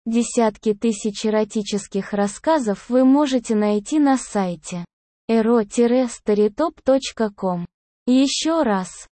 Десятки тысяч эротических рассказов вы можете найти на сайте ero-storytop.com. Еще раз,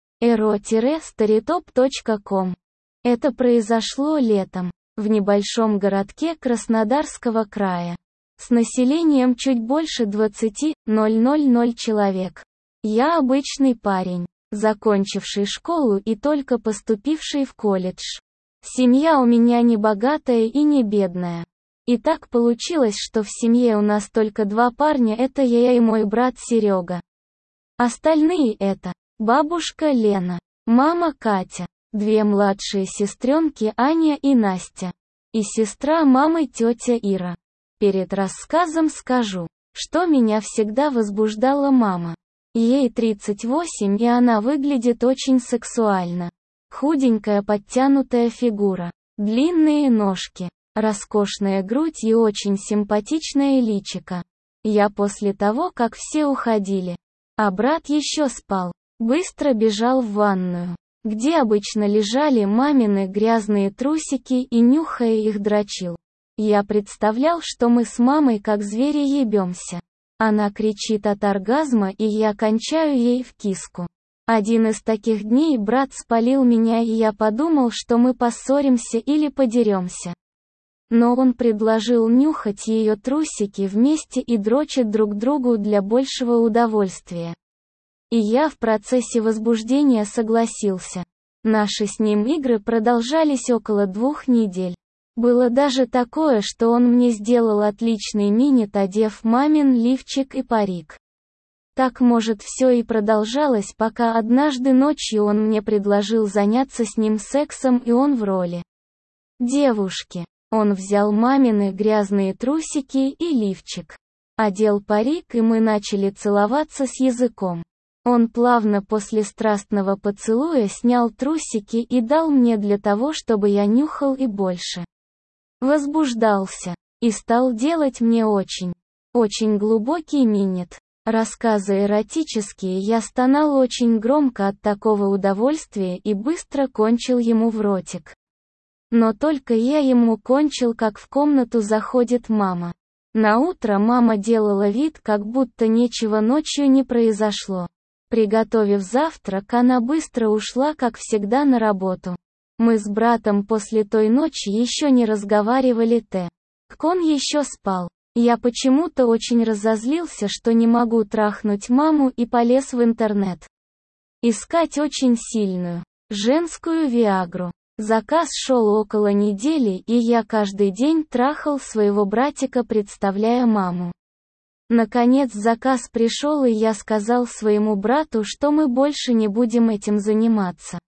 ero-storytop.com. Это произошло летом, в небольшом городке Краснодарского края, с населением чуть больше 20 000 человек. Я обычный парень, закончивший школу и только поступивший в колледж. Семья у меня не богатая и не бедная. И так получилось, что в семье у нас только два парня, это я и мой брат Серега. Остальные это бабушка Лена, мама Катя, две младшие сестренки Аня и Настя, и сестра мамы тетя Ира. Перед рассказом скажу, что меня всегда возбуждала мама. Ей 38, и она выглядит очень сексуально. Худенькая подтянутая фигура, длинные ножки, роскошная грудь и очень симпатичное личико. Я после того, как все уходили, а брат еще спал, быстро бежал в ванную, где обычно лежали мамины грязные трусики, и, нюхая их, дрочил. Я представлял, что мы с мамой как звери ебемся. Она кричит от оргазма, и я кончаю ей в киску. Один из таких дней брат спалил меня, и я подумал, что мы поссоримся или подеремся. Но он предложил нюхать ее трусики вместе и дрочить друг другу для большего удовольствия. И я в процессе возбуждения согласился. Наши с ним игры продолжались около 2 недель. Было даже такое, что он мне сделал отличный минет, одев мамин лифчик и парик. Так, может, все и продолжалось, пока однажды ночью он мне предложил заняться с ним сексом, и он в роли девушки. Он взял мамины грязные трусики и лифчик, одел парик, и мы начали целоваться с языком. Он плавно после страстного поцелуя снял трусики и дал мне для того, чтобы я нюхал и больше возбуждался, и стал делать мне очень глубокий минет. Рассказы эротические, я стонал очень громко от такого удовольствия и быстро кончил ему в ротик. Но только я ему кончил, как в комнату заходит мама. Наутро мама делала вид, как будто ничего ночью не произошло. Приготовив завтрак, она быстро ушла, как всегда, на работу. Мы с братом после той ночи еще не разговаривали, так он еще спал. Я почему-то очень разозлился, что не могу трахнуть маму, и полез в интернет искать очень сильную женскую виагру. Заказ шел около недели, и я каждый день трахал своего братика, представляя маму. Наконец заказ пришел, и я сказал своему брату, что мы больше не будем этим заниматься.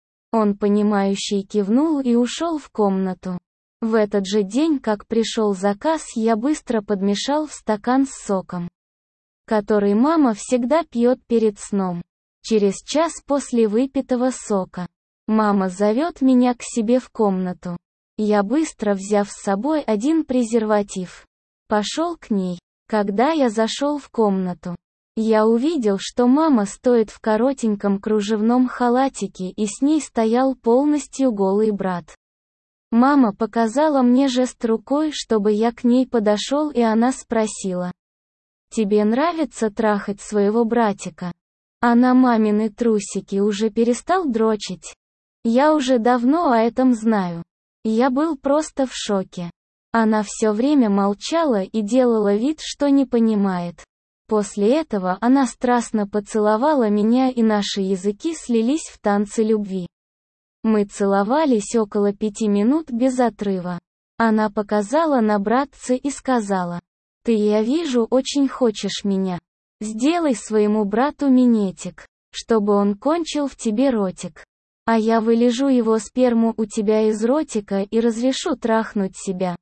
Он понимающе кивнул и ушел в комнату. В этот же день, как пришел заказ, я быстро подмешал в стакан с соком, который мама всегда пьет перед сном. Через час после выпитого сока мама зовет меня к себе в комнату. Я, быстро взяв с собой один презерватив, пошел к ней. Когда я зашел в комнату, я увидел, что мама стоит в коротеньком кружевном халатике, и с ней стоял полностью голый брат. Мама показала мне жест рукой, чтобы я к ней подошел, и она спросила: «Тебе нравится трахать своего братика? А на мамины трусики уже перестал дрочить?» Я уже давно о этом знаю. Я был просто в шоке. Она все время молчала и делала вид, что не понимает. После этого она страстно поцеловала меня, и наши языки слились в танце любви. Мы целовались около 5 минут без отрыва. Она показала на братца и сказала: «Ты, я вижу, очень хочешь меня. Сделай своему брату минетик, чтобы он кончил в тебе ротик. А я вылежу его сперму у тебя из ротика и разрешу трахнуть себя.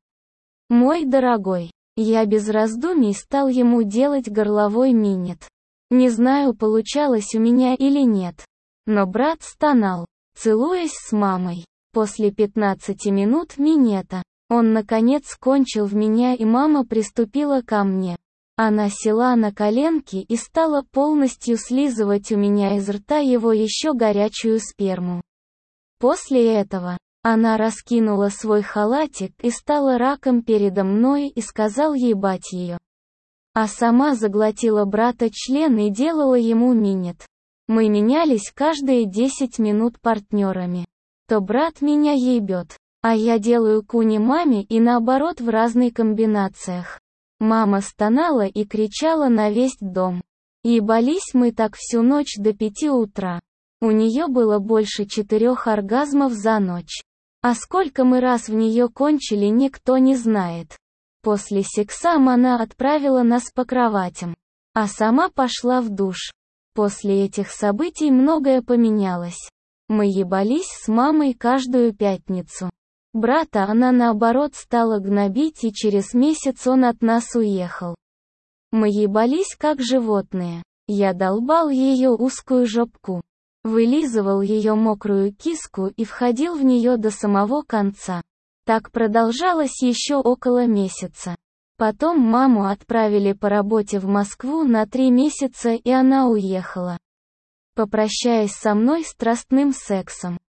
Мой дорогой». Я без раздумий стал ему делать горловой минет. Не знаю, получалось у меня или нет. Но брат стонал, целуясь с мамой. После 15 минут минета, он наконец кончил в меня, и мама приступила ко мне. Она села на коленки и стала полностью слизывать у меня из рта его еще горячую сперму. После этого Она раскинула свой халатик и стала раком передо мной и сказал ебать ее. А сама заглотила брата член и делала ему минет. Мы менялись каждые 10 минут партнерами. То брат меня ебет, а я делаю куни маме и наоборот в разных комбинациях. Мама стонала и кричала на весь дом. Ебались мы так всю ночь до 5 утра. У нее было больше 4 оргазмов за ночь. А сколько мы раз в нее кончили, никто не знает. После секса она отправила нас по кроватям, а сама пошла в душ. После этих событий многое поменялось. Мы ебались с мамой каждую пятницу. Брата она наоборот стала гнобить, и через месяц он от нас уехал. Мы ебались как животные. Я долбал ее узкую жопку, вылизывал ее мокрую киску и входил в нее до самого конца. Так продолжалось еще около месяца. Потом маму отправили по работе в Москву на 3 месяца, и она уехала, попрощаясь со мной страстным сексом.